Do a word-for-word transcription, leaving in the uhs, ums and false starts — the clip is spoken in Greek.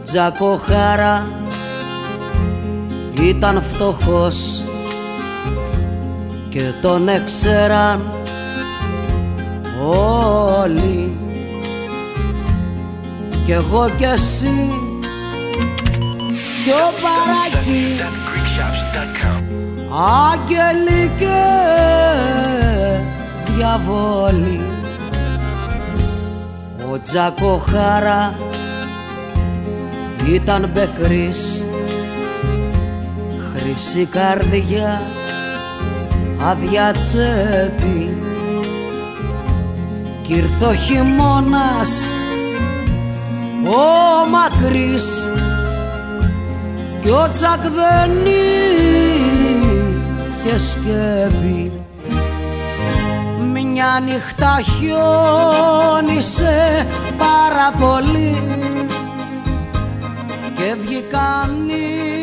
Τζακοχάρα ήταν φτωχός και τον έξεραν όλοι, κι εγώ κι εσύ κι ο Παρακή, άγγελοι και διαβόλοι. Ο Τζακοχάρα ήταν μπεκρής, χρυσή καρδιά, άδεια τσέπη, κι ήρθε ο χειμώνας ο μακρύς κι ο Τζακ δεν είχε σκέπη. Μια νύχτα χιόνισε πάρα πολύ και βγήκαν οι